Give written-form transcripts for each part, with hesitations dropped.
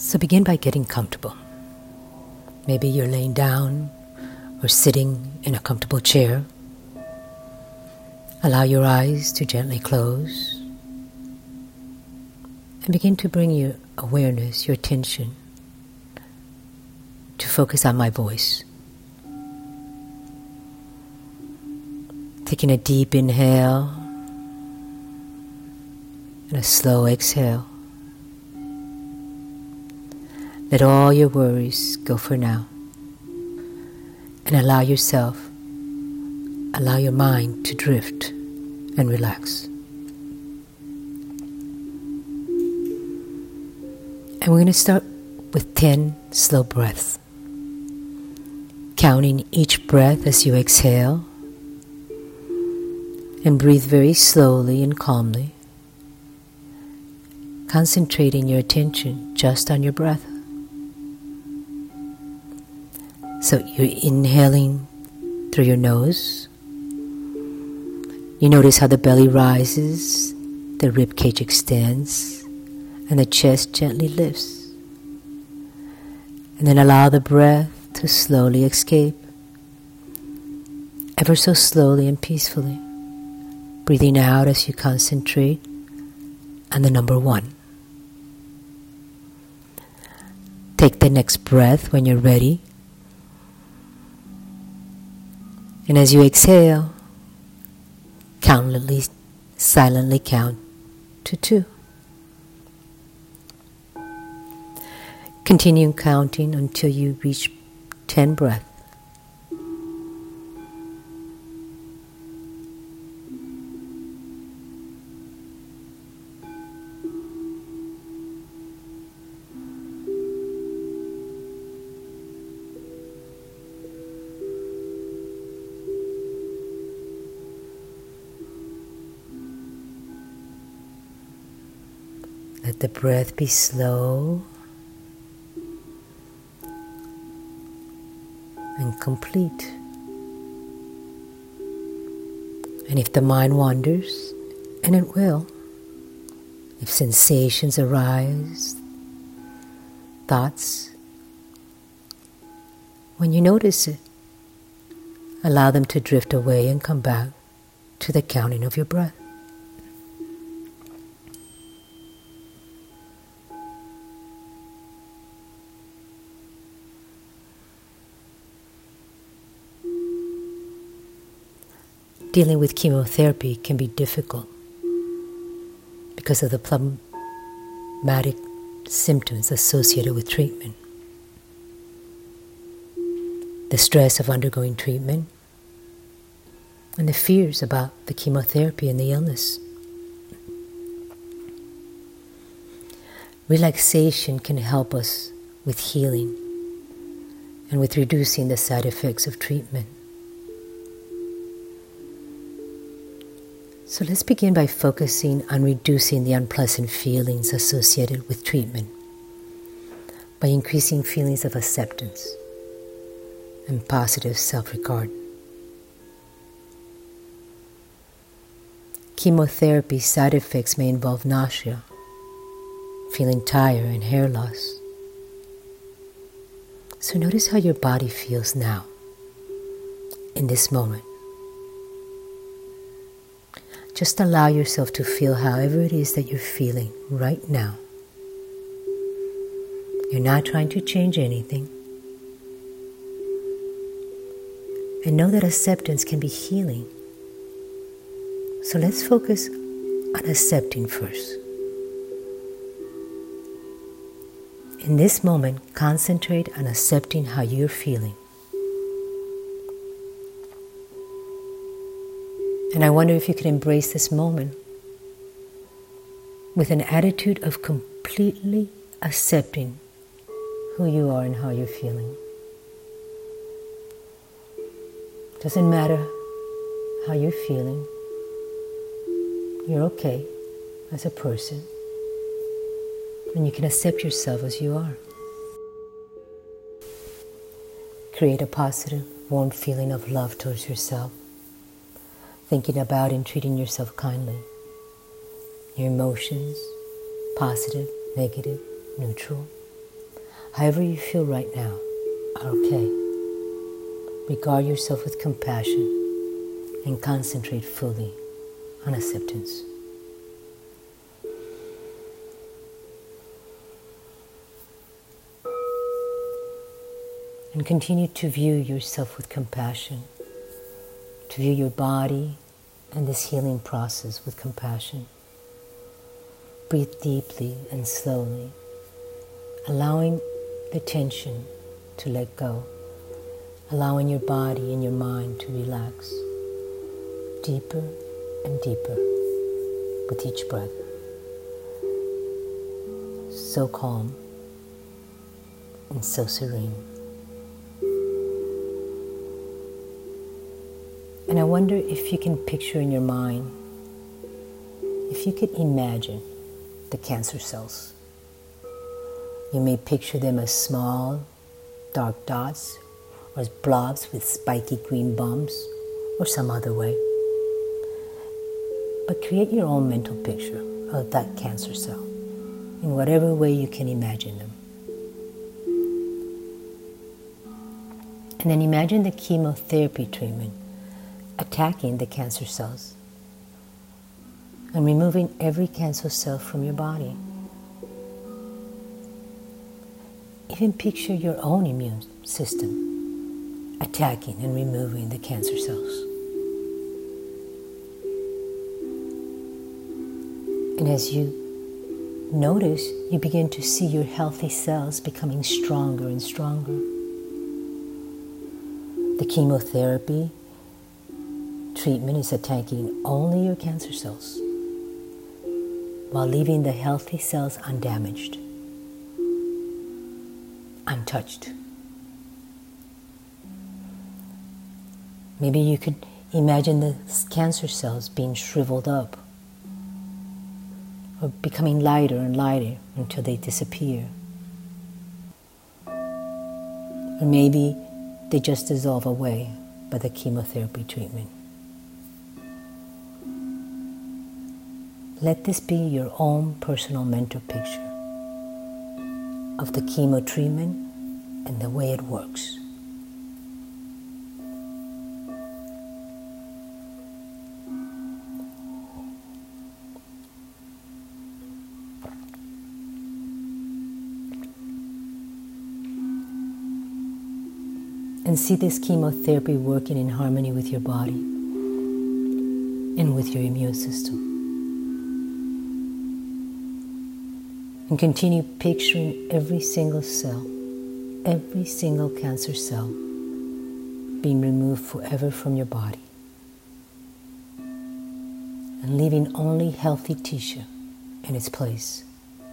So begin by getting comfortable. Maybe you're laying down or sitting in a comfortable chair. Allow your eyes to gently close and begin to bring your awareness, your attention, to focus on my voice. Taking a deep inhale and a slow exhale. Let all your worries go for now. And allow your mind to drift and relax. And we're going to start with 10 slow breaths. Counting each breath as you exhale. And breathe very slowly and calmly. Concentrating your attention just on your breath. So you're inhaling through your nose. You notice how the belly rises, the rib cage extends, and the chest gently lifts. And then allow the breath to slowly escape, ever so slowly and peacefully, breathing out as you concentrate on the number 1. Take the next breath when you're ready. And as you exhale, silently count to 2. Continue counting until you reach 10 breaths. Let the breath be slow and complete. And if the mind wanders, and it will, if sensations arise, thoughts, when you notice it, allow them to drift away and come back to the counting of your breath. Dealing with chemotherapy can be difficult because of the problematic symptoms associated with treatment. The stress of undergoing treatment and the fears about the chemotherapy and the illness. Relaxation can help us with healing and with reducing the side effects of treatment. So let's begin by focusing on reducing the unpleasant feelings associated with treatment by increasing feelings of acceptance and positive self-regard. Chemotherapy side effects may involve nausea, feeling tired, and hair loss. So notice how your body feels now, in this moment. Just allow yourself to feel however it is that you're feeling right now. You're not trying to change anything. And know that acceptance can be healing. So let's focus on accepting first. In this moment, concentrate on accepting how you're feeling. And I wonder if you could embrace this moment with an attitude of completely accepting who you are and how you're feeling. Doesn't matter how you're feeling. You're okay as a person. And you can accept yourself as you are. Create a positive, warm feeling of love towards yourself. Thinking about and treating yourself kindly. Your emotions, positive, negative, neutral. However you feel right now are okay. Regard yourself with compassion and concentrate fully on acceptance. And continue to view yourself with compassion, to view your body and this healing process with compassion. Breathe deeply and slowly, allowing the tension to let go, allowing your body and your mind to relax deeper and deeper with each breath. So calm and so serene. And I wonder if you can picture in your mind, if you could imagine the cancer cells. You may picture them as small, dark dots, or as blobs with spiky green bumps, or some other way. But create your own mental picture of that cancer cell, in whatever way you can imagine them. And then imagine the chemotherapy treatment attacking the cancer cells and removing every cancer cell from your body. Even picture your own immune system attacking and removing the cancer cells. And as you notice, you begin to see your healthy cells becoming stronger and stronger. The chemotherapy treatment is attacking only your cancer cells, while leaving the healthy cells undamaged, untouched. Maybe you could imagine the cancer cells being shriveled up, or becoming lighter and lighter until they disappear. Or maybe they just dissolve away by the chemotherapy treatment. Let this be your own personal mental picture of the chemo treatment and the way it works. And see this chemotherapy working in harmony with your body and with your immune system. And continue picturing every single cell, every single cancer cell being removed forever from your body and leaving only healthy tissue in its place.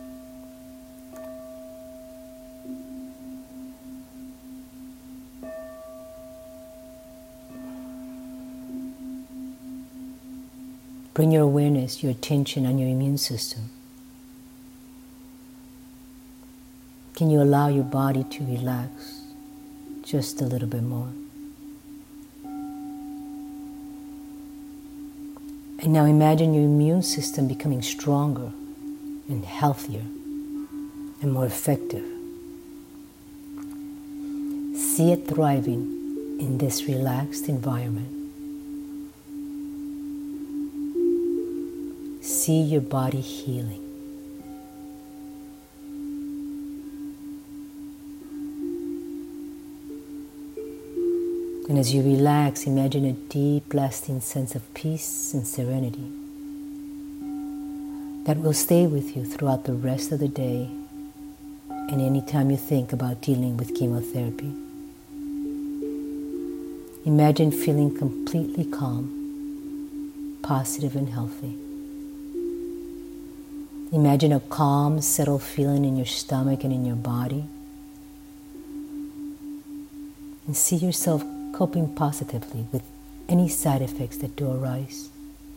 Bring your awareness, your attention on your immune system. Can you allow your body to relax just a little bit more? And now imagine your immune system becoming stronger and healthier and more effective. See it thriving in this relaxed environment. See your body healing. And as you relax, imagine a deep, lasting sense of peace and serenity that will stay with you throughout the rest of the day and any time you think about dealing with chemotherapy. Imagine feeling completely calm, positive and healthy. Imagine a calm, settled feeling in your stomach and in your body. And see yourself coping positively with any side effects that do arise.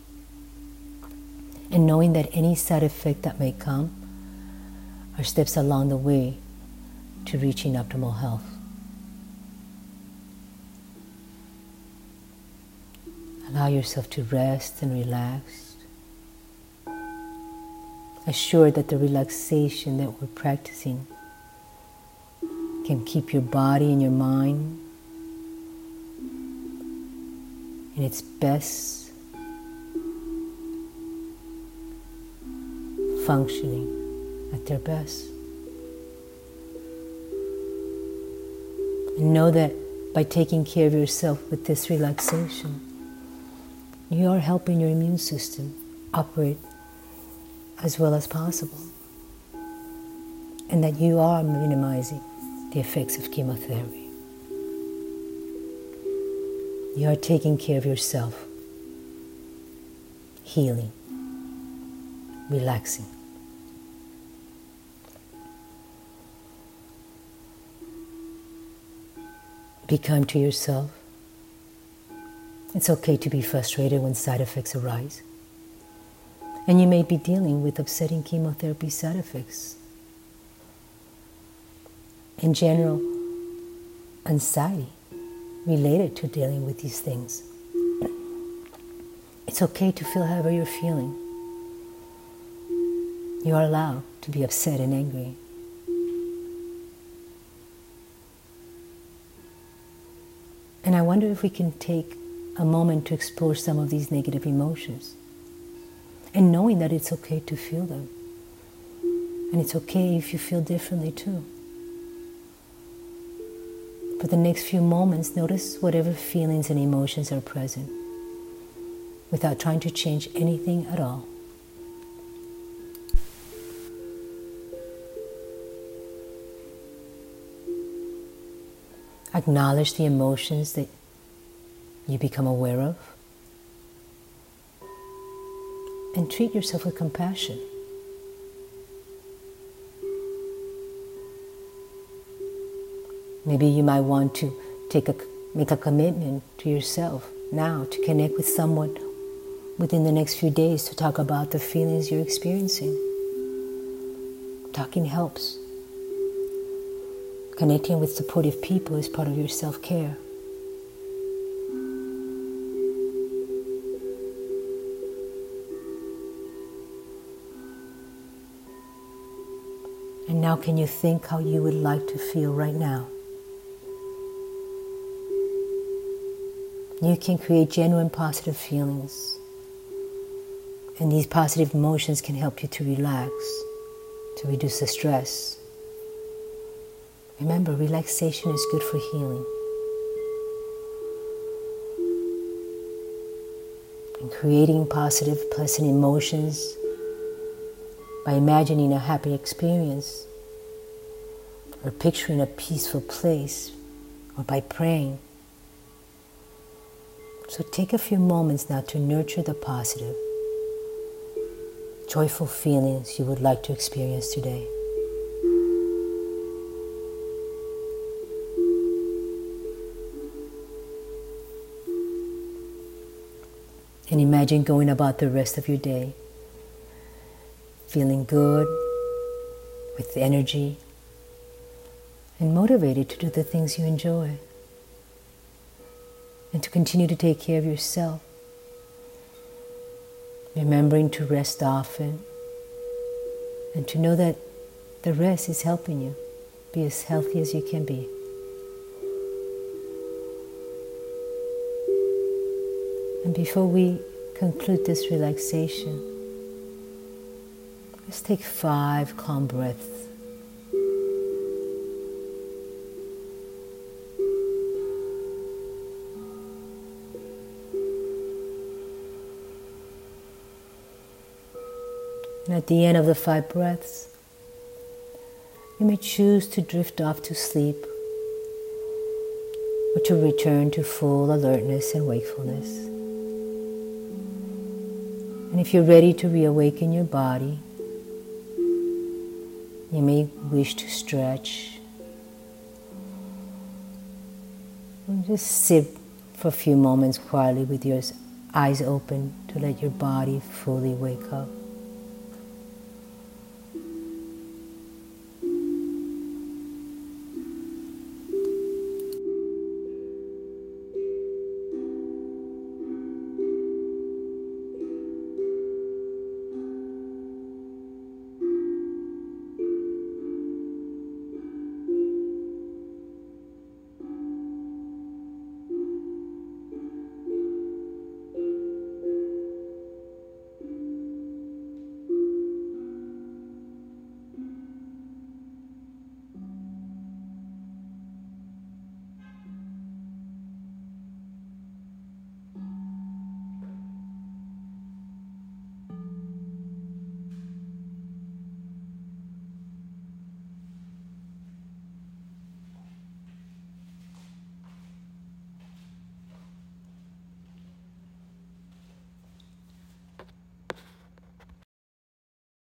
And knowing that any side effect that may come are steps along the way to reaching optimal health. Allow yourself to rest and relax. Assured that the relaxation that we're practicing can keep your body and your mind in its best functioning, at their best. And know that by taking care of yourself with this relaxation, you are helping your immune system operate as well as possible, and that you are minimizing the effects of chemotherapy. You are taking care of yourself, healing, relaxing. Be kind to yourself. It's okay to be frustrated when side effects arise. And you may be dealing with upsetting chemotherapy side effects. In general, anxiety related to dealing with these things. It's okay to feel however you're feeling. You are allowed to be upset and angry. And I wonder if we can take a moment to explore some of these negative emotions, and knowing that it's okay to feel them. And it's okay if you feel differently too. For the next few moments, notice whatever feelings and emotions are present, without trying to change anything at all. Acknowledge the emotions that you become aware of, and treat yourself with compassion. Maybe you might want to make a commitment to yourself now to connect with someone within the next few days to talk about the feelings you're experiencing. Talking helps. Connecting with supportive people is part of your self-care. And now can you think how you would like to feel right now? You can create genuine positive feelings. And these positive emotions can help you to relax, to reduce the stress. Remember, relaxation is good for healing. And creating positive, pleasant emotions by imagining a happy experience, or picturing a peaceful place, or by praying. So take a few moments now to nurture the positive, joyful feelings you would like to experience today. And imagine going about the rest of your day feeling good, with energy, and motivated to do the things you enjoy, and to continue to take care of yourself, remembering to rest often, and to know that the rest is helping you be as healthy as you can be. And before we conclude this relaxation, let's take 5 calm breaths. And at the end of the 5 breaths, you may choose to drift off to sleep, or to return to full alertness and wakefulness. And if you're ready to reawaken your body, you may wish to stretch, or just sit for a few moments quietly with your eyes open to let your body fully wake up.